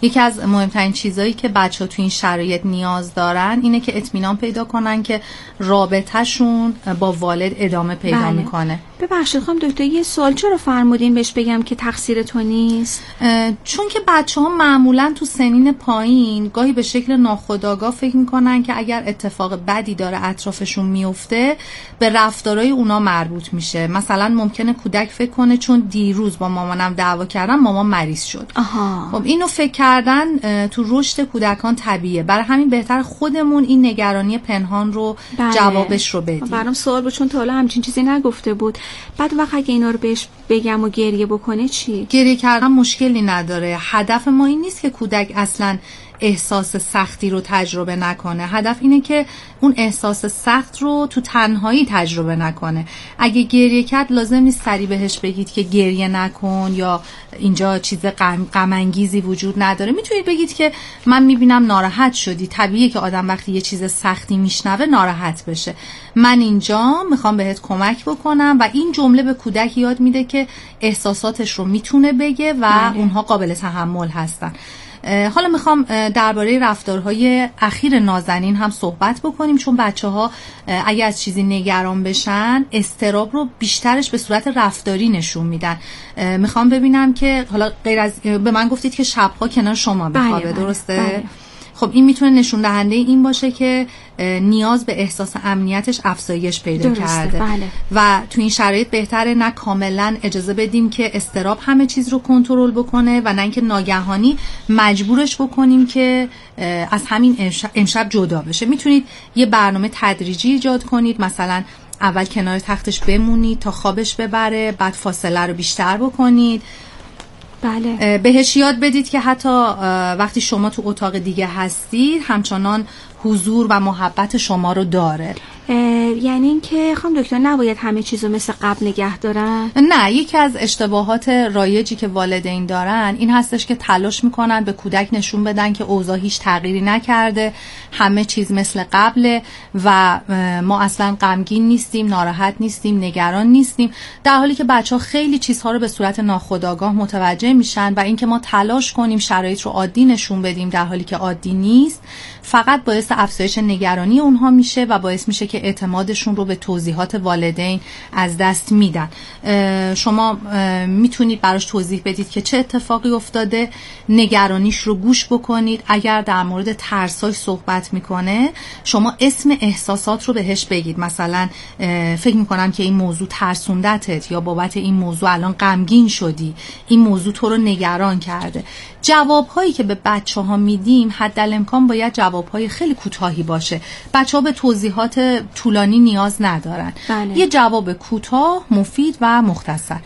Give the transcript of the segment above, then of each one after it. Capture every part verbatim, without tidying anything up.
یکی از مهمترین چیزایی که بچه‌ها تو این شرایط نیاز دارن اینه که اطمینان پیدا کنن که رابطه‌شون با والد ادامه پیدا بله. میکنه. ببخشید خانم دکتر یه سوال، چرا فرمودین بهش بگم که تقصیر تو نیست؟ چون که بچه‌ها معمولاً تو سنین پایین گاهی به شکل ناخودآگاه فکر میکنن که اگر اتفاق بدی داره اطرافشون میفته به رفتارهای اونا مربوط میشه. مثلا ممکنه کودک فکر کنه چون دیروز با مامانم دعوا کردم مامان مریض شد. آها. خب اینو فکر کردن تو رشد کودکان طبیعیه، برای همین بهتر خودمون این نگرانی پنهان رو بله. جوابش رو بدیم. برام سوال بود چون تا حالا همچین چیزی نگفته بود. بعد وقت اگه اینا رو بهش بگم و گریه بکنه چی؟ گریه کردن مشکلی نداره. هدف ما این نیست که کودک اصلا احساس سختی رو تجربه نکنه. هدف اینه که اون احساس سخت رو تو تنهایی تجربه نکنه. اگه گریه کرد لازم نیست سری بهش بگید که گریه نکن یا اینجا چیز غم غم انگیزی وجود نداره. میتونید بگید که من میبینم ناراحت شدی. طبیعیه که آدم وقتی یه چیز سختی میشنوه ناراحت بشه. من اینجا میخوام بهت کمک بکنم و این جمله به کودک یاد میده که احساساتش رو میتونه بگه و بله. اونها قابل تحمل هستن. حالا میخوام درباره رفتارهای اخیر نازنین هم صحبت بکنیم، چون بچه‌ها اگه از چیزی نگران بشن اضطراب رو بیشترش به صورت رفتاری نشون میدن. میخوام ببینم که حالا غیر از به من گفتید که شبها کنار شما بخوابه، درسته؟ بله. خب این میتونه نشون دهنده این باشه که نیاز به احساس امنیتش افزایش پیدا درسته. کرده. بله. و تو این شرایط بهتره نه کاملا اجازه بدیم که اضطراب همه چیز رو کنترل بکنه و نه اینکه ناگهانی مجبورش بکنیم که از همین امشب جدا بشه. میتونید یه برنامه تدریجی ایجاد کنید، مثلا اول کنار تختش بمونید تا خوابش ببره، بعد فاصله رو بیشتر بکنید. بله. بهش یاد بدید که حتی وقتی شما تو اتاق دیگه هستید همچنان حضور و محبت شما رو داره. یعنی این که خانم دکتر نباید همه چیزو مثل قبل نگه دارن؟ نه، یکی از اشتباهات رایجی که والدین دارن این هستش که تلاش میکنن به کودک نشون بدن که اوضاع هیچ تغییری نکرده، همه چیز مثل قبله و ما اصلا غمگین نیستیم، ناراحت نیستیم، نگران نیستیم، در حالی که بچه‌ها خیلی چیزها رو به صورت ناخودآگاه متوجه میشن و اینکه ما تلاش کنیم شرایط رو عادی نشون بدیم در حالی که عادی نیست فقط باعث افزایش نگرانی اونها میشه و باعث میشه که اعتمادشون رو به توضیحات والدین از دست میدن. شما میتونید براش توضیح بدید که چه اتفاقی افتاده، نگرانیش رو گوش بکنید. اگر در مورد ترساش صحبت میکنه شما اسم احساسات رو بهش بگید، مثلا فکر میکنم که این موضوع ترسوندتت یا بابت این موضوع الان غمگین شدی، این موضوع تو رو نگران کرده. جوابهایی که به بچه ها میدیم حدالامکان باید جوابهای خیلی کوتاهی باشه. بچه ها به توضیحات طولانی نیاز ندارن. بله. یه جواب کوتاه، مفید و مختصر.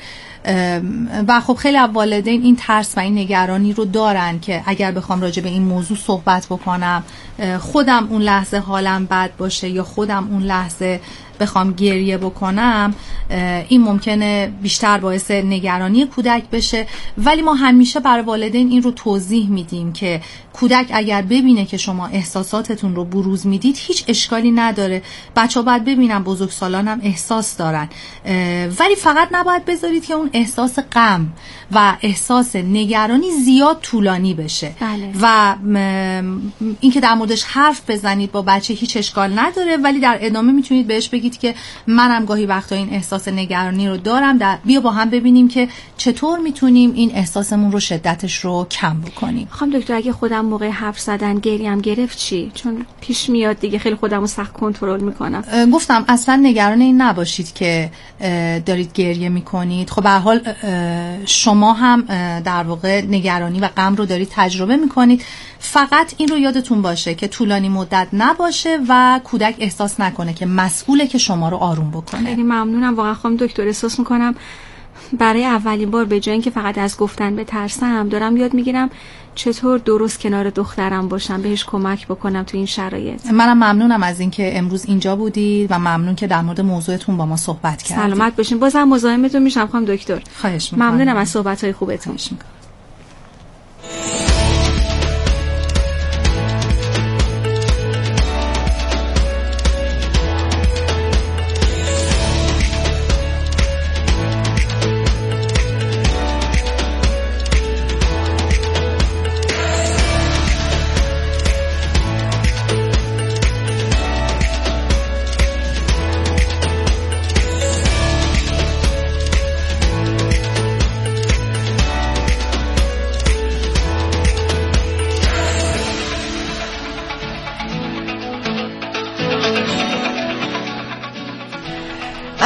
و خب خیلی از والدین این ترس و این نگرانی رو دارن که اگر بخوام راجع به این موضوع صحبت بکنم خودم اون لحظه حالم بد باشه یا خودم اون لحظه بخوام گریه بکنم، این ممکنه بیشتر باعث نگرانی کودک بشه. ولی ما همیشه برای والدین این رو توضیح میدیم که کودک اگر ببینه که شما احساساتتون رو بروز میدید هیچ اشکالی نداره. بچه‌ها باید ببینن بزرگسالان هم احساس دارن، ولی فقط نباید بذارید که اون احساس غم و احساس نگرانی زیاد طولانی بشه. بله. و اینکه در موردش حرف بزنید با بچه هیچ اشکال نداره، ولی در ادامه میتونید بهش بگید که منم گاهی وقتا این احساس نگرانی رو دارم، در بیا با هم ببینیم که چطور میتونیم این احساسمون رو شدتش رو کم بکنیم. خانم دکتر اگه خودم موقع حرف زدن گریم گرفت چی؟ چون پیش میاد دیگه خیلی خودمو سخت کنترل میکنم. گفتم اصلا نگران این نباشید که دارید گریه میکنید. خب به هر حال شما هم در واقع نگرانی و غم رو دارید تجربه میکنید. فقط این رو یادتون باشه که طولانی مدت نباشه و کودک احساس نکنه که مسئوله که شما رو آروم بکنه. خیلی ممنونم واقعا خانم دکتر. احساس میکنم برای اولین بار به جای اینکه فقط از گفتن به ترسم دارم یاد میگیرم چطور درست کنار دخترم باشم، بهش کمک بکنم تو این شرایط. منم ممنونم از اینکه امروز اینجا بودید و ممنون که در مورد موضوعتون با ما صحبت کردید. سلامت باشین. بازم مزاحمتون میشم خانم دکتر. خواهش میکنم. ممنونم از صحبت‌های خوبتون. خواهش میکنم.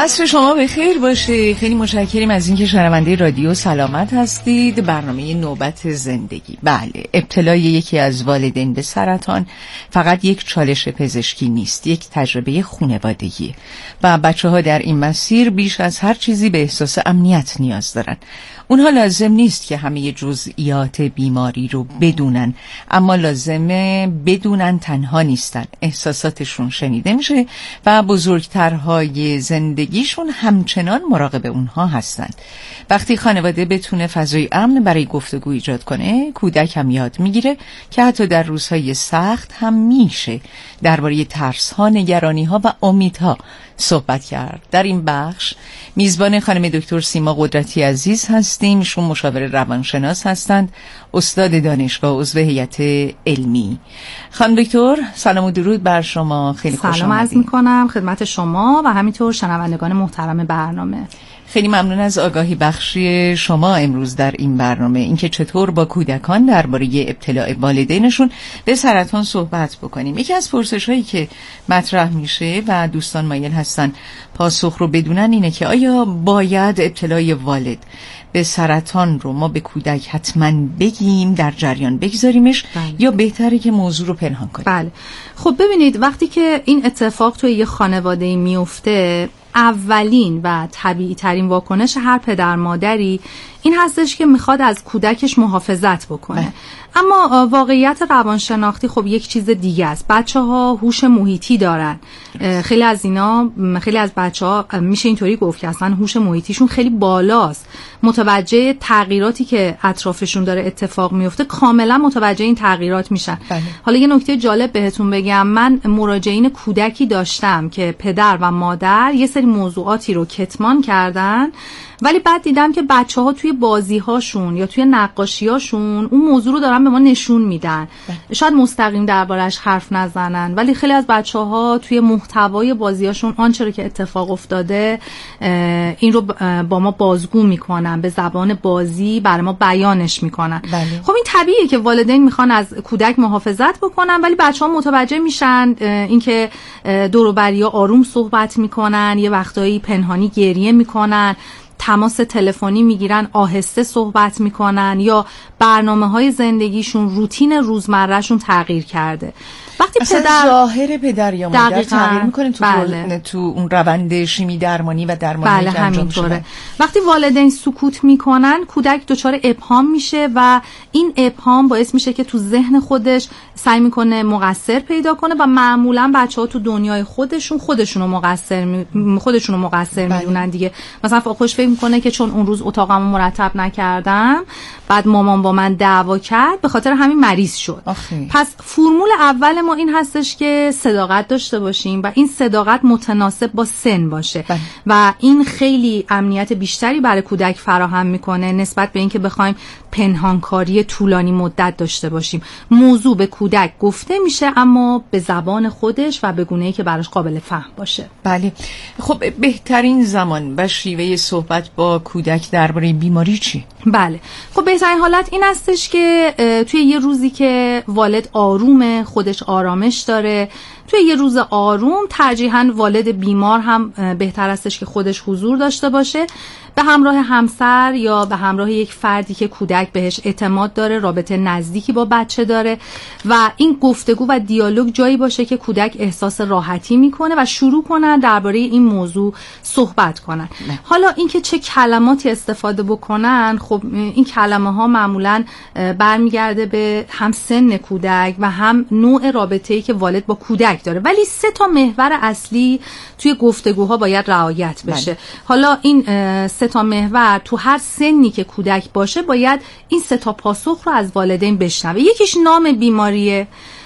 عصر شما بخیر باشه. خیلی متشکریم از اینکه شنونده رادیو سلامت هستید. برنامه نوبت زندگی. بله، ابتلای یکی از والدین به سرطان فقط یک چالش پزشکی نیست، یک تجربه خانوادگی و بچه‌ها در این مسیر بیش از هر چیزی به احساس امنیت نیاز دارن. اونها لازم نیست که همه جزئیات بیماری رو بدونن، اما لازمه بدونن تنها نیستن، احساساتشون شنیده میشه و بزرگترهای زندگیشون همچنان مراقب اونها هستند. وقتی خانواده بتونه فضای امن برای گفتگو ایجاد کنه، کودک هم یاد میگیره که حتی در روزهای سخت هم میشه درباره ترس‌ها، نگرانی‌ها و امیدها صحبت کرد. در این بخش میزبان خانم دکتر سیما قدرتی عزیز هستیم. ایشون مشاور روانشناس هستند، استاد دانشگاه، عضو هیئت علمی. خانم دکتر سلام و درود بر شما. خیلی خوش آمدید. سلام عرض می‌کنم خدمت شما و همینطور شنوندگان محترم برنامه. خیلی ممنون از آگاهی بخشی شما امروز در این برنامه، اینکه چطور با کودکان درباره ابتلاع والدینشون به سرطان صحبت بکنیم. یکی از پرسش‌هایی که مطرح میشه و دوستان مایل هستن پاسخ رو بدونن اینه که آیا باید ابتلای والد به سرطان رو ما به کودک حتما بگیم، در جریان بگذاریمش، بله. یا بهتره که موضوع رو پنهان کنیم؟ بله، خب ببینید وقتی که این اتفاق توی یه خانواده میفته، اولین و طبیعی ترین واکنش هر پدر مادری این هستش که میخواد از کودکش محافظت بکنه. بله. اما واقعیت روانشناختی خب یک چیز دیگه است. بچه ها هوش محیطی دارن. خیلی از اینا، خیلی از بچه ها میشه اینطوری گفت که اصلا هوش محیطیشون خیلی بالاست، متوجه تغییراتی که اطرافشون داره اتفاق میفته کاملا متوجه این تغییرات میشن. بله. حالا یه نکته جالب بهتون بگم، من مراجعین کودکی داشتم که پدر و مادر یه سری موضوعاتی رو کتمان کردن، ولی بعد دیدم که بچه‌ها توی بازی‌هاشون یا توی نقاشی‌هاشون اون موضوع رو دارن به ما نشون میدن. شاید مستقیم دربارش حرف نزنن، ولی خیلی از بچه‌ها توی محتوای بازی‌هاشون آنچه رو که اتفاق افتاده این رو با ما بازگو میکنن، به زبان بازی برای ما بیانش میکنن. بله. خب این طبیعیه که والدین میخوان از کودک محافظت بکنن، ولی بچه‌ها متوجه میشن اینکه دور و بریا آروم صحبت میکنن، یه وقتایی پنهانی گریه میکنن، تماس تلفنی میگیرن، آهسته صحبت میکنن، یا برنامه‌های زندگیشون، روتین روزمرهشون تغییر کرده. وقتی پدر ظاهر پدر یا مادر تغییر میکنه تو بله. تو اون روند شیمی درمانی و درمانی بله، که انجام شده. وقتی والدین سکوت میکنن، کودک دچار ابهام میشه و این ابهام باعث میشه که تو ذهن خودش سعی میکنه مقصر پیدا کنه و معمولا بچه‌ها تو دنیای خودشون خودشونو مقصر می... خودشونو مقصر بله. میدونن دیگه. مثلا خوش فکر میکنه که چون اون روز اتاقمو مرتب نکردم، بعد مامان با من دعوا کرد، به خاطر همین مریض شد. آخی. پس فرمول اول ما این هستش که صداقت داشته باشیم و این صداقت متناسب با سن باشه. بله. و این خیلی امنیت بیشتری برای کودک فراهم میکنه نسبت به اینکه بخوایم پنهانکاری طولانی مدت داشته باشیم. موضوع به کودک گفته میشه اما به زبان خودش و به گونه‌ای که براش قابل فهم باشه. بله. خب بهترین زمان و شیوه صحبت با کودک درباره بیماری چی؟ بله. خب بهترین حالت این هستش که توی یه روزی که والد آرومه، خودش آرامش داره، توی یه روز آروم ترجیحاً والد بیمار هم بهتر هستش که خودش حضور داشته باشه، به همراه همسر یا به همراه یک فردی که کودک بهش اعتماد داره، رابطه نزدیکی با بچه داره و این گفتگو و دیالوگ جایی باشه که کودک احساس راحتی میکنه و شروع کنن درباره این موضوع صحبت کنن. نه. حالا اینکه چه کلماتی استفاده بکنن، خب این کلمه ها معمولاً برمیگرده به هم سن کودک و هم نوع رابطه‌ای که والد با کودک داره، ولی سه تا محور اصلی توی گفتگوها باید رعایت بشه. بله. حالا این سه تا محور تو هر سنی که کودک باشه باید این سه تا پاسخ رو از والدین بشنوه. یکیش نام بیماریه،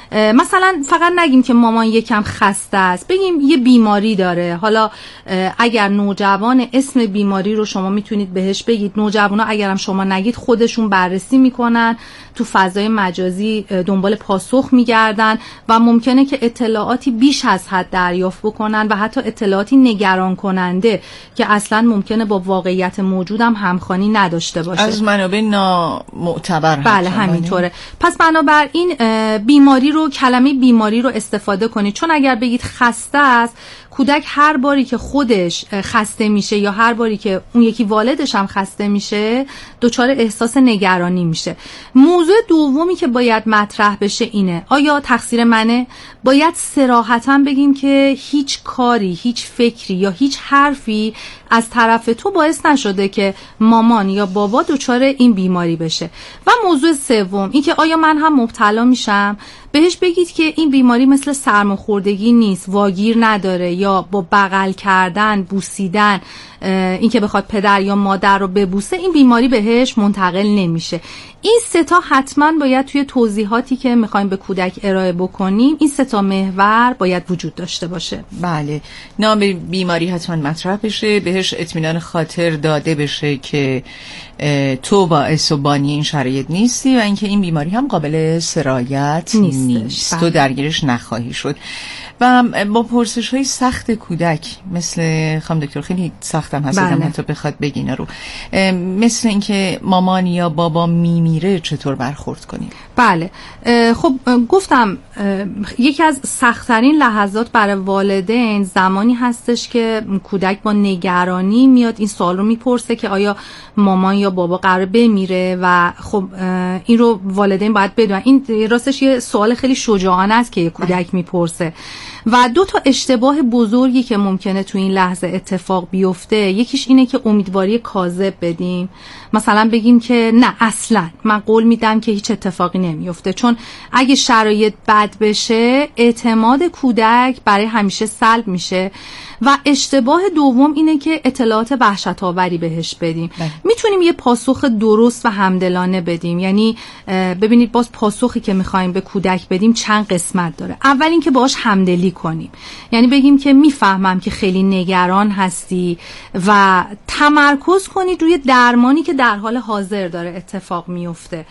مثلا فقط نگیم که مامان یکم خسته است، بگیم یه بیماری داره. حالا اگر نوجوان اسم بیماری رو شما میتونید بهش بگید، نوجوانا اگرم شما نگید خودشون بررسی میکنن، تو فضای مجازی دنبال پاسخ میگردن و ممکنه که اطلاعاتی بیش از حد دریافت بکنن و حتی اطلاعاتی نگران کننده که اصلا ممکنه با واقعیت موجودم همخوانی نداشته باشه، از منابع نامعتبر. بله همینطوره. پس بنابراین بیماری رو کلمه بیماری رو استفاده کنید، چون اگر بگید خسته است، کودک هر باری که خودش خسته میشه یا هر باری که اون یکی والدش هم خسته میشه دچار احساس نگرانی میشه. موضوع دومی که باید مطرح بشه اینه، آیا تقصیر منه؟ باید صراحتاً بگیم که هیچ کاری، هیچ فکری یا هیچ حرفی از طرف تو باعث نشده که مامان یا بابا دچار این بیماری بشه. و موضوع سوم این که آیا من هم مبتلا میشم؟ بهش بگید که این بیماری مثل سرماخوردگی نیست، واگیر نداره یا با بغل کردن، بوسیدن، این که بخواد پدر یا مادر رو ببوسه این بیماری بهش منتقل نمیشه. این سه تا حتما باید توی توضیحاتی که میخوایم به کودک ارائه بکنیم این سه تا محور باید وجود داشته باشه. بله، نام بیماری حتما مطرح بشه، بهش اطمینان خاطر داده بشه که تو باعث و بانی این شرایط نیستی و اینکه این بیماری هم قابل سرایت نیست, نیست. تو درگیرش نخواهی شد. و با پرسش های سخت کودک مثل خانم دکتر خیلی سختم هست بله. حتی بخواد بگینه رو مثل اینکه مامان یا بابا میمیره چطور برخورد کنیم؟ بله خب گفتم یکی از سخت‌ترین لحظات برای والدین زمانی هستش که کودک با نگرانی میاد این سوال رو میپرسه که آیا مامان یا بابا قراره بمیره و خب این رو والدین باید بدونن. این راستش یه سوال خیلی شجاعانه است که کودک میپرسه و دو تا اشتباه بزرگی که ممکنه تو این لحظه اتفاق بیفته، یکیش اینه که امیدواری کاذب بدیم، مثلا بگیم که نه اصلا من قول میدم که هیچ اتفاقی نمیفته، چون اگه شرایط بد بشه اعتماد کودک برای همیشه سلب میشه. و اشتباه دوم اینه که اطلاعات وحشت‌آوری بهش بدیم. بله. میتونیم یه پاسخ درست و همدلانه بدیم، یعنی ببینید باز پاسخی که میخوایم به کودک بدیم چند قسمت داره. اول این که باهاش همدلی کنیم، یعنی بگیم که میفهمم که خیلی نگران هستی و تمرکز کنید روی درمانی که در حال حاضر داره اتفاق میفته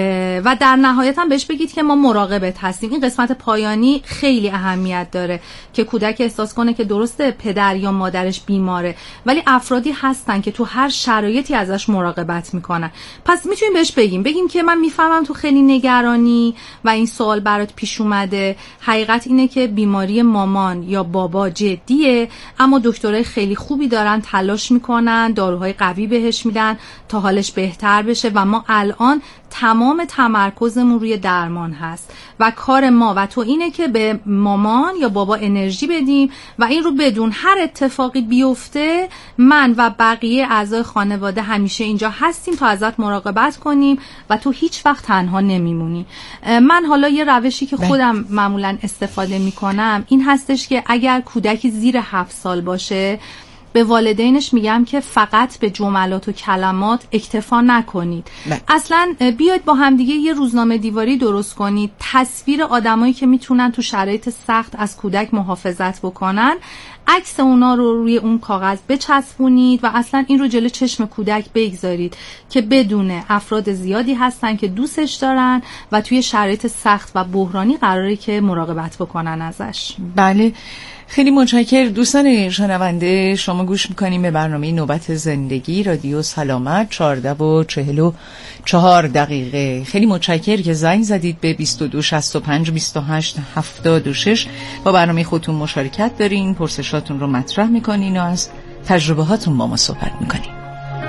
و در نهایت هم بهش بگید که ما مراقبت هستیم. این قسمت پایانی خیلی اهمیت داره که کودک احساس کنه که درسته پدر یا مادرش بیماره ولی افرادی هستن که تو هر شرایطی ازش مراقبت میکنن. پس میتونیم بهش بگیم بگیم که من میفهمم تو خیلی نگرانی و این سوال برات پیش اومده، حقیقت اینه که بیماری مامان یا بابا جدیه اما دکترای خیلی خوبی دارن تلاش میکنن، داروهای قوی بهش میدن تا حالش بهتر بشه و ما الان تمام تمرکزمون روی درمان هست و کار ما و تو اینه که به مامان یا بابا انرژی بدیم و این رو بدون هر اتفاقی بیفته من و بقیه اعضای خانواده همیشه اینجا هستیم تا ازت مراقبت کنیم و تو هیچ وقت تنها نمیمونی. من حالا یه روشی که خودم معمولا استفاده میکنم این هستش که اگر کودکی زیر هفت سال باشه به والدینش میگم که فقط به جملات و کلمات اکتفا نکنید. نه. اصلا بیاید با همدیگه یه روزنامه دیواری درست کنید، تصویر آدمایی که میتونن تو شرایط سخت از کودک محافظت بکنن، عکس اونا رو روی اون کاغذ بچسبونید و اصلا این رو جلوی چشم کودک بگذارید که بدونه افراد زیادی هستن که دوستش دارن و توی شرایط سخت و بحرانی قراره که مراقبت بکنن ازش. بله خیلی متشکرم دوستان شنونده. شما گوش میکنیم به برنامه نوبت زندگی رادیو سلامت چهارده و چهل و چهار دقیقه. خیلی متشکرم که زنگ زدید به بیست و دو شصت و پنج بیست و هشت هفتاد و شش با برنامه خودتون مشارکت دارین، پرسشاتون رو مطرح میکنین و از تجربه هاتون با ما صحبت میکنین.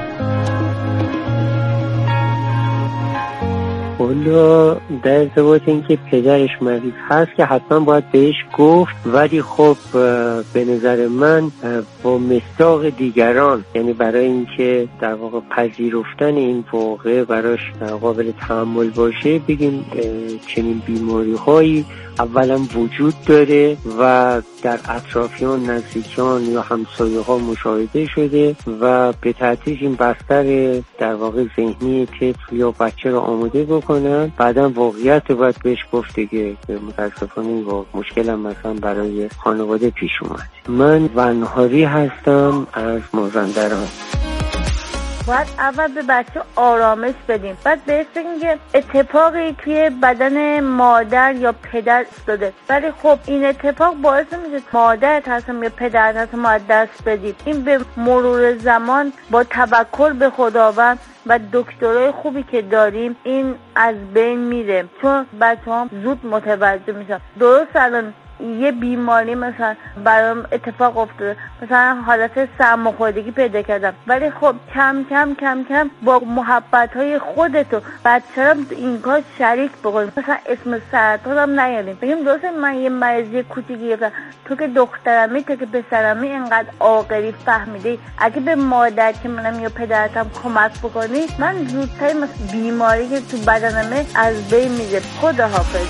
والا در ارتباط این که پدرش مریض هست که حتما باید بهش گفت، ولی خب به نظر من با مصداق دیگران، یعنی برای اینکه در واقع پذیرفتن این واقع براش قابل تحمل باشه بگیم چنین بیماری هایی اولا وجود داره و در اطرافیان، نزدیکان یا همسایه ها مشاهده شده و به تدریج این بستر در واقع ذهنی طفل یا بچه رو آماده بکنن. بعدم واقعیت رو باید بهش گفت دیگه متاسفانه این مشکل هم مثلا برای خانواده پیش اومد. من ونهاری هستم از مازندران. باید اول به بچه آرامش بدیم، بعد بهش بگیم که اتفاقی توی بدن مادر یا پدر افتاده، ولی خب این اتفاق باعث میشه مادرت هستم یا پدرت هستم از دست بدید. این به مرور زمان با توکل به خداوند و دکترای خوبی که داریم این از بین میره، چون بچه هم زود متوجه میشن. درست الان یه بیماری مثلا برام اتفاق افتاده، مثلا حالت سرماخوردگی پیدا کردم، ولی خب کم کم کم کم با محبت‌های خودتو بچه‌ام این کار شریک بکنیم، مثلا اسم سرطان هم نیاریم، بگیم درسته من یه مریضی کوچیکی گرفتم، تو که دخترمی تو که پسرمی اینقدر عاقلی فهمیدی، اگه به مادر که منم یا پدرتم کمک بکنی من زودتر بیماری که تو بدنمه از بین میره. خداحافظ.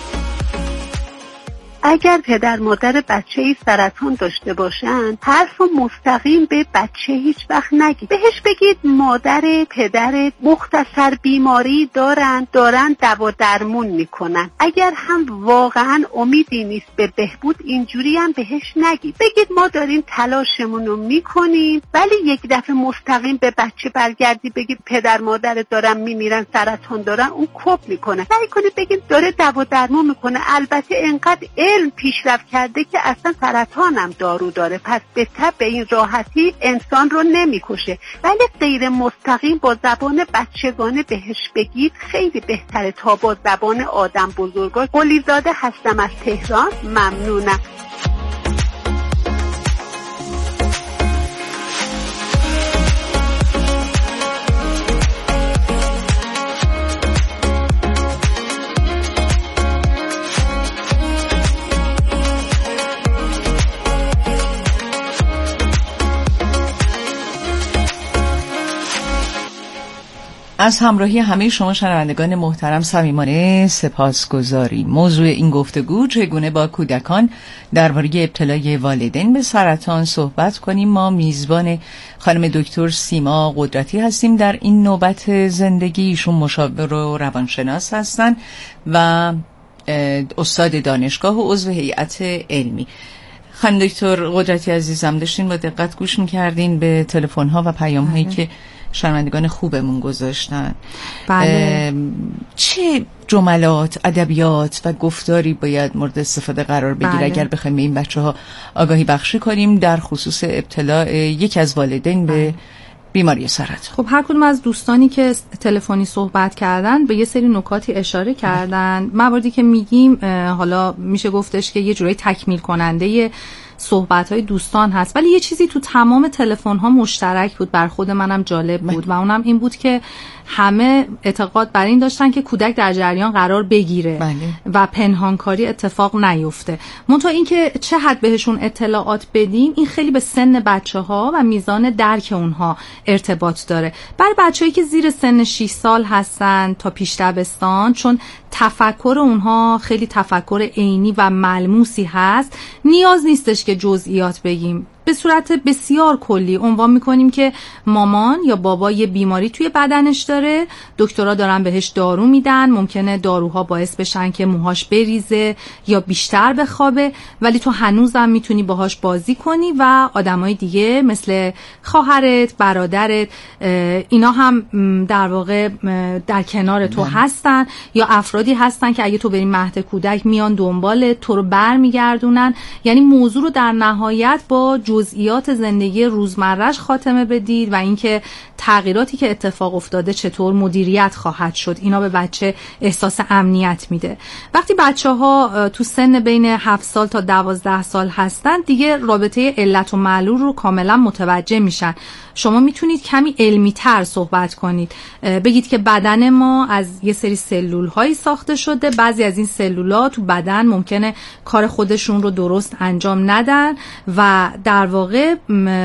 اگر پدر مادر بچه‌ای سرطان داشته باشن، حرف مستقیم به بچه هیچ وقت نگید. بهش بگید مادر پدرت مختصر بیماری دارن دارن دوا درمون میکنن. اگر هم واقعا امیدی نیست به بهبود، اینجوری هم بهش نگید. بگید ما داریم تلاشمون رو میکنیم، ولی یک دفعه مستقیم به بچه برگردی بگید پدر مادر دارن میمیرن سرطان دارن، اون کپ میکنه. سعی کنید بگید داره دوا درمون میکنه. البته اینقدر علم پیشرفت کرده که اصلا سرطان هم دارو داره، پس به تبع به این راحتی انسان رو نمیکشه. ولی غیر مستقیم با زبان بچگانه بهش بگید خیلی بهتره تا با زبان آدم بزرگا. قلیزاده هستم از تهران، ممنونم. از همراهی همه شما شنوندگان محترم صمیمانه سپاسگزاریم. موضوع این گفتگو چگونه با کودکان درباره ابتلای والدین به سرطان صحبت کنیم. ما میزبان خانم دکتر سیما قدرتی هستیم در این نوبت زندگی. ایشون مشاور و روانشناس هستن و استاد دانشگاه و عضو هیئت علمی. خانم دکتر قدرتی عزیزم، داشتین با دقت گوش می‌کردین به تلفن‌ها و پیام‌هایی که شنوندگان خوبمون گذاشتن. بله. چه جملات، ادبیات و گفتاری باید مورد استفاده قرار بگیره بله. اگر بخوایم به این بچه‌ها آگاهی بخشی کنیم در خصوص ابتلا یک از والدین به بیماری سرطان؟ خب هر کدوم از دوستانی که تلفنی صحبت کردن به یه سری نکاتی اشاره کردن. مواردی که میگیم حالا میشه گفتش که یه جورایی تکمیل کننده صحبت‌های دوستان هست، ولی یه چیزی تو تمام تلفن‌ها مشترک بود، بر خود منم جالب بود و اونم این بود که همه اعتقاد بر این داشتن که کودک در جریان قرار بگیره بله. و پنهانکاری اتفاق نیفته. منتها این که چه حد بهشون اطلاعات بدیم این خیلی به سن بچه‌ها و میزان درک اونها ارتباط داره. برای بچه‌ای که زیر سن شش سال هستن تا پیش دبستان، چون تفکر اونها خیلی تفکر عینی و ملموسی هست، نیاز نیستش که جزئیات بگیم. به صورت بسیار کلی عنوان میکنیم که مامان یا بابا یه بیماری توی بدنش داره، دکترها دارن بهش دارو میدن، ممکنه داروها باعث بشن که موهاش بریزه یا بیشتر بخوابه، ولی تو هنوزم میتونی باهاش بازی کنی و آدمای دیگه مثل خواهرت، برادرت، اینا هم در واقع در کنار تو هستن، یا افرادی هستن که اگه تو بری مهد کودک میان دنبال تو رو برمیگردونن. یعنی موضوع رو در نهایت با جزئیات زندگی روزمره‌اش خاتمه بدید و اینکه تغییراتی که اتفاق افتاده چطور مدیریت خواهد شد. اینا به بچه احساس امنیت میده. وقتی بچه‌ها تو سن بین هفت سال تا دوازده سال هستن دیگه رابطه علت و معلول رو کاملا متوجه میشن. شما میتونید کمی علمی تر صحبت کنید، بگید که بدن ما از یه سری سلول هایی ساخته شده، بعضی از این سلول‌ها تو بدن ممکنه کار خودشون رو درست انجام ندن و در واقع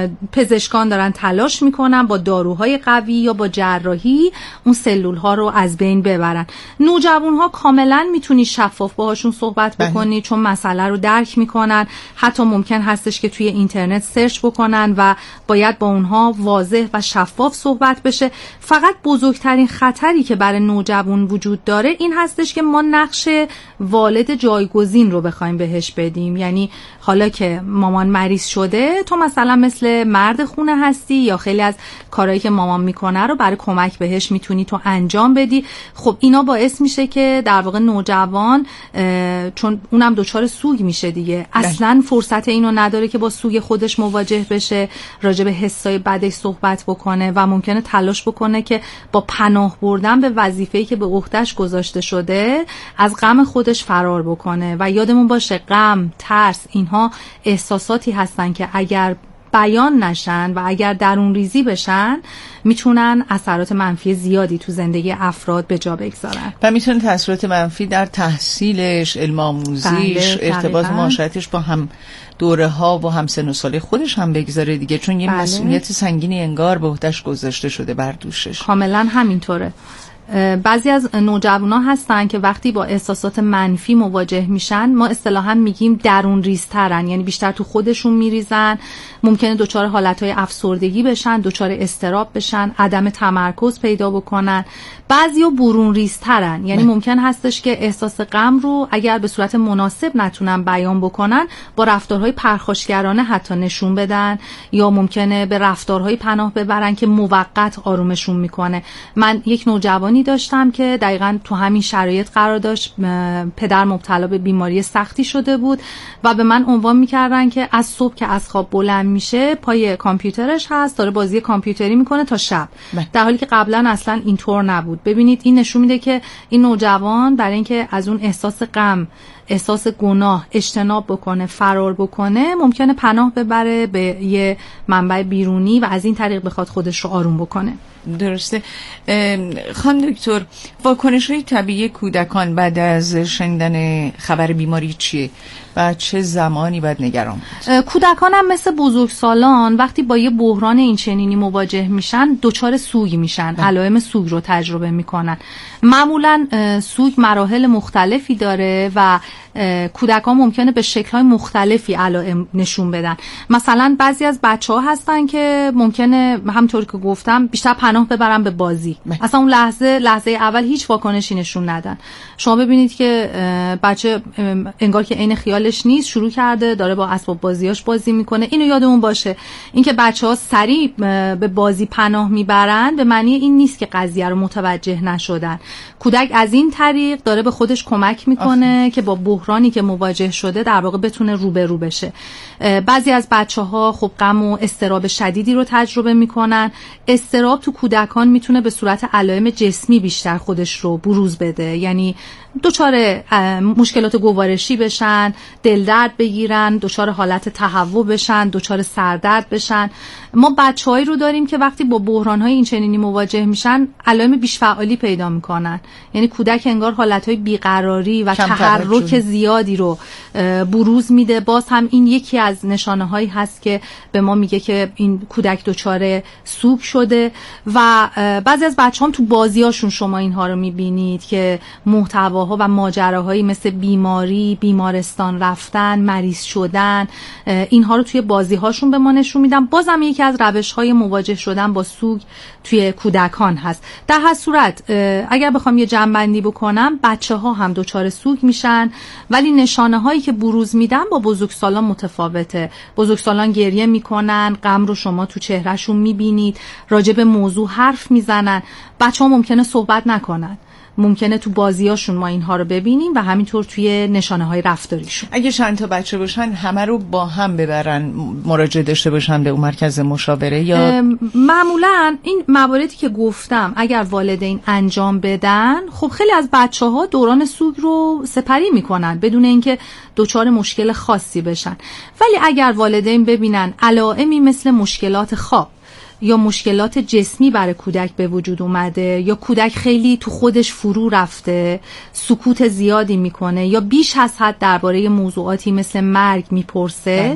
پزشکان دارن تلاش میکنن با داروهای قوی یا با جراحی اون سلول ها رو از بین ببرن. نوجوان ها کاملا میتونی شفاف باهاشون صحبت بکنی چون مسئله رو درک میکنن، حتی ممکن هستش که توی اینترنت سرچ بکنن و باید با اونها واضح و شفاف صحبت بشه. فقط بزرگترین خطری که برای نوجوان وجود داره این هستش که ما نقش والد جایگزین رو بخوایم بهش بدیم. یعنی حالا که مامان مریض شده شده تو مثلا مثل مرد خونه هستی یا خیلی از کارهایی که مامان میکنه رو برای کمک بهش میتونی تو انجام بدی. خب اینا باعث میشه که در واقع نوجوان چون اونم دچار سوگ میشه دیگه، اصلا فرصت اینو نداره که با سوگ خودش مواجه بشه، راجع به حسای بدش صحبت بکنه و ممکنه تلاش بکنه که با پناه بردن به وظیفه‌ای که به عهده‌اش گذاشته شده از غم خودش فرار بکنه. و یادمون باشه غم، ترس، اینها احساساتی هستن که اگر بیان نشن و اگر درون ریزی بشن میتونن اثرات منفی زیادی تو زندگی افراد به جا بگذارن و میتونه تاثیرات منفی در تحصیلش، علم آموزیش، بله، ارتباط و معاشرتش با هم دوره ها و هم سن و سال خودش هم بگذاره دیگه، چون یه بله. مسئولیت سنگینی انگار به عهده‌اش گذاشته شده بر دوشش. کاملا همینطوره. بعضی از نوجوانا هستن که وقتی با احساسات منفی مواجه میشن ما اصطلاحاً میگیم درون ریزترن، یعنی بیشتر تو خودشون میریزن، ممکنه دچار حالتهای افسردگی بشن، دچار اضطراب بشن، عدم تمرکز پیدا بکنن. بعضیا برون ریزترن، یعنی ممکن هستش که احساس غم رو اگر به صورت مناسب نتونن بیان بکنن با رفتارهای پرخاشگرانه حتی نشون بدن، یا ممکنه به رفتارهای پناه ببرن که موقت آرومشون میکنه. من یک نوجوانی داشتم که دقیقاً تو همین شرایط قرار داشت، پدر مبتلا به بیماری سختی شده بود و به من عنوان میکردن که از صبح که از خواب بلند میشه پای کامپیوترش هست، داره بازی کامپیوتری میکنه تا شب، در حالی که قبلا اصلا اینطور نبود. ببینید این نشون میده که این نوجوان برای اینکه از اون احساس غم، احساس گناه اجتناب بکنه، فرار بکنه، ممکنه پناه ببره به یه منبع بیرونی و از این طریق بخواد خودش رو آروم بکنه. درسته. خانم دکتر، واکنش‌های طبیعی کودکان بعد از شنیدن خبر بیماری چیه و چه زمانی باید نگران بود؟ کودکان هم مثل بزرگسالان وقتی با یه بحران این چنینی مواجه میشن دچار سوگ میشن، علائم سوگ رو تجربه میکنن. معمولا سوگ مراحل مختلفی داره و کودکان ممکنه به شکل‌های مختلفی علائم نشون بدن. مثلا بعضی از بچه‌ها هستن که ممکنه همونطور که گفتم بیشتر پناه ببرن به بازی، اصلا اون لحظه لحظه اول هیچ واکنشی نشون ندن. شما ببینید که بچه انگار که عین خیالش نیست، شروع کرده داره با اسباب بازیاش بازی میکنه. اینو یادمون باشه، اینکه بچه‌ها سریع به بازی پناه میبرن به معنی این نیست که قضیه رو متوجه نشدن. کودک از این طریق داره به خودش کمک میکنه آخه. که با بحرانی که مواجه شده در واقع بتونه روبرو بشه. بعضی از بچه‌ها خب غم و اضطراب شدیدی رو تجربه میکنن. اضطراب تو کودکان میتونه به صورت علائم جسمی بیشتر خودش رو بروز بده، یعنی دچار مشکلات گوارشی بشن، دل درد بگیرن، دچار حالت تهوع بشن، دچار سردرد بشن. ما بچه‌هایی رو داریم که وقتی با بحران‌های این چنینی مواجه میشن علائم بیش فعالی پیدا میکنن، یعنی کودک انگار حالت‌های بیقراری و تحرک زیادی رو بروز میده. باز هم این یکی از نشانه‌هایی هست که به ما میگه که این کودک دچار سوگ شده. و بعضی از بچه‌ها تو بازیاشون شما اینها رو میبینید که محتوا و ماجراهایی مثل بیماری، بیمارستان رفتن، مریض شدن، اینها رو توی بازی‌هاشون به ما نشون میدن. بازم یکی از روش‌های مواجه شدن با سوگ توی کودکان هست. در هر صورت اگر بخوام یه جمع‌بندی بکنم، بچه‌ها هم دچار سوگ میشن، ولی نشانه‌هایی که بروز میدن با بزرگسالان متفاوته. بزرگسالان گریه میکنن، غم رو شما تو چهرهشون میبینید، راجع به موضوع حرف میزنن. بچه‌ها ممکنه صحبت نکنن، ممکنه تو بازیاشون ما اینها رو ببینیم و همینطور توی نشانه‌های رفتاریشون. اگه چند تا بچه باشن همه رو با هم ببرن مراجعه داشته باشن به اون مرکز مشاوره، یا معمولا این مواردی که گفتم اگر والدین انجام بدن، خب خیلی از بچه‌ها دوران سوگ رو سپری میکنن بدون اینکه دچار مشکل خاصی بشن. ولی اگر والدین ببینن علائمی مثل مشکلات خواب یا مشکلات جسمی برای کودک به وجود اومده، یا کودک خیلی تو خودش فرو رفته، سکوت زیادی میکنه، یا بیش از حد درباره موضوعاتی مثل مرگ میپرسه،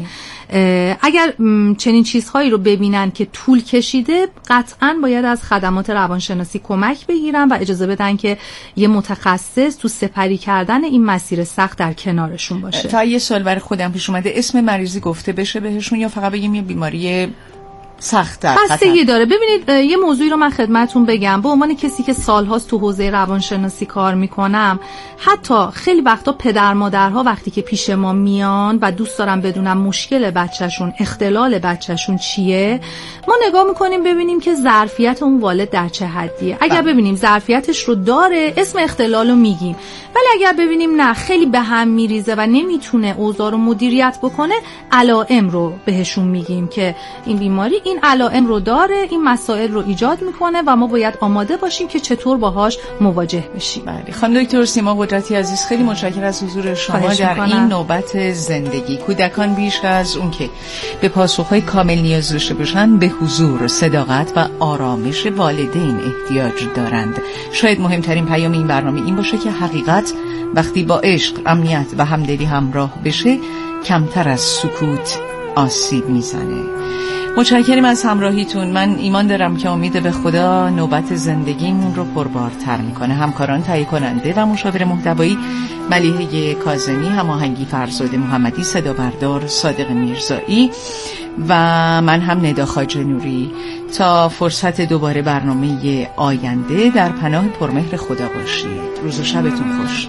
اگر چنین چیزهایی رو ببینن که طول کشیده، قطعاً باید از خدمات روانشناسی کمک بگیرن و اجازه بدن که یه متخصص تو سپری کردن این مسیر سخت در کنارشون باشه. تا یه سوال برای خودم پیش اومده، اسم مریضی گفته بشه بهشون یا فقط بگیم یه بیماری سخت‌تر. بستگی داره. ببینید یه موضوعی رو من خدمتتون بگم. به عنوان کسی که سالهاست تو حوزه روانشناسی کار میکنم، حتی خیلی وقتا پدر مادرها وقتی که پیش ما میان و دوست دارن بدونم مشکل بچهشون، اختلال بچهشون چیه، ما نگاه میکنیم ببینیم که ظرفیت اون والد در چه حدیه. اگر ببینیم ظرفیتش رو داره، اسم اختلال رو میگیم. ولی اگر ببینیم نه، خیلی به هم میریزه و نمیتونه اوضاع رو مدیریت بکنه، علائم رو بهشون میگیم که این بیماری این علائم رو داره، این مسائل رو ایجاد میکنه و ما باید آماده باشیم که چطور باهاش مواجه بشیم. بله خانم دکتر سیما قدرتی عزیز، خیلی متشکرم از حضور شما در این نوبت زندگی. کودکان بیش از اون که به پاسخهای کامل نیاز داشته باشند، به حضور، صداقت و آرامش والدین احتیاج دارند. شاید مهمترین پیام این برنامه این باشه که حقیقت وقتی با عشق، امنیت و همدلی همراه بشه، کمتر از سکوت آسیب میزنه. متشکرم از همراهیتون. من ایمان دارم که امید به خدا نوبت زندگیمون رو پربارتر میکنه. همکاران تهیه کننده و مشاور محتوایی ملیحه کاظمی، هماهنگی فرزاد محمدی، صدا بردار صادق میرزایی و من هم ندا خواجه نوری. تا فرصت دوباره برنامه آینده، در پناه پرمهر خدا باشید. روز و شبتون خوش.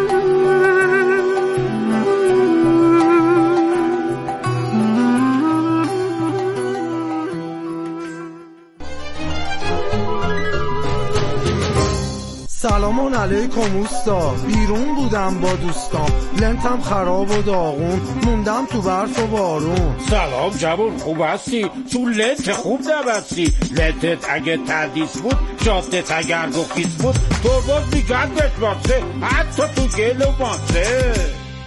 سلام علیکم اوستا، بیرون بودم با دوستام، لنتم خراب و داغون، موندم تو برف و بارون. سلام جوون، خوب هستی؟ تو لنت خوب نبستی. لنتت اگه تردیس بود، جادت اگر گفیس بود، ترباز میگن بشماسه، حتی تو گل و ماسه.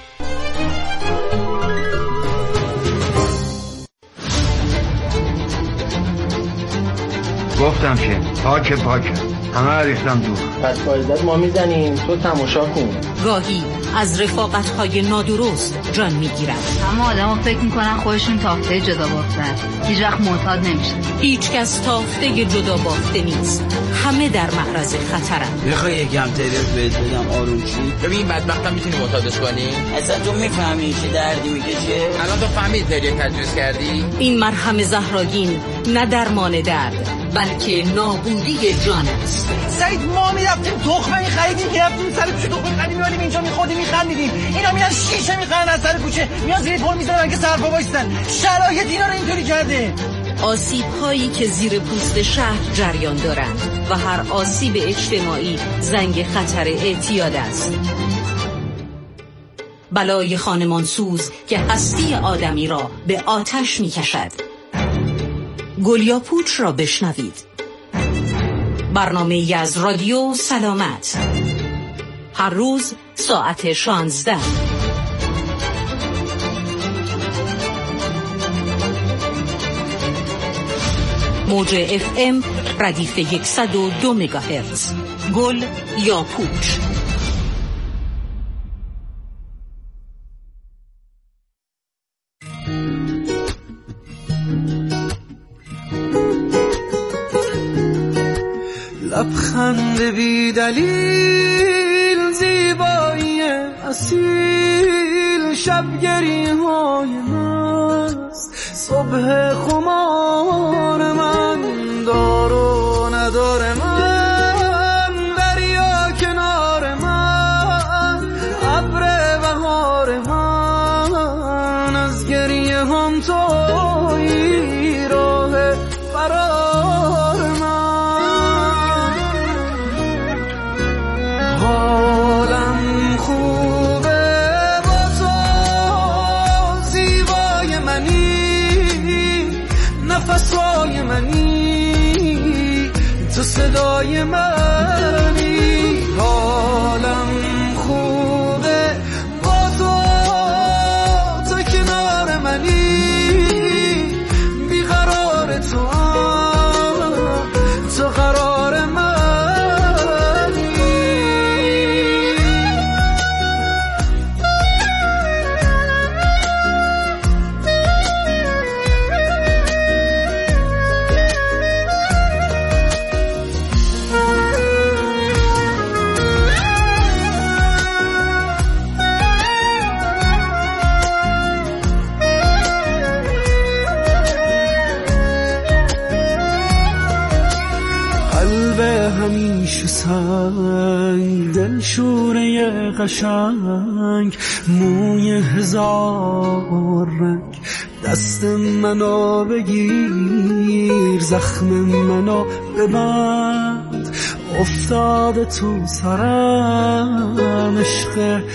گفتم که پاک پاک همه ریختم دور. پس فایزت ما میزنیم، تو تماشا کن. گاهی از رفاقت‌های نادرست جان میگیرند. اما آدم‌ها فکر میکنن خودشون تافته جدا بافتن، هیچ وقت معتاد نمیشن. هیچ کس تافته جدا بافته نیست. همه در معرض خطرند. میخوای یکم تریاک بهت بدم آروم شی؟ ببین بدبختم میتونی معتادش کنی؟ اصلا تو میفهمی چه دردی میکشه؟ الان تو فهمید تریاک تجویز کردی؟ این مرهم زهرآگین نه درمان درد، بلکه نابودی جان است. سعید ما میرفتیم تخمه میخریدیم که رفتیم سر کوچه تخمه میخریدیم میالیم اینجا میخوردیم میخندیدیم، اینا میرن شیشه میخرن از سر کوچه میان زیر پل میزنن که سرپا وایسن. شرایط اینا رو اینطوری کرده. آسیب هایی که زیر پوست شهر جریان دارند و هر آسیب اجتماعی زنگ خطر اعتیاد است. بلای خانمانسوز که هستی آدمی را به آتش میکشد. گلیا پوچ را بشنوید. برنامه ای از رادیو سلامت، هر روز ساعت شانزده. موج اف ام ردیف صد و دو مگاهرتز. گل یا پوچ. لبخند بی دلیل، زیبایی اصیل، شبگری های مست، صبح خمار من، دار و ندار من، دریا کنار من، ابر بهار من، از گریه هم تویی راه فرار من. حالم خوبه با تو، زیبای منی، نفسای منی، شونه قشنگ، موی هزار رنگ، دست منو بگیر، زخم منو ببند، افتاده تو سرم عشق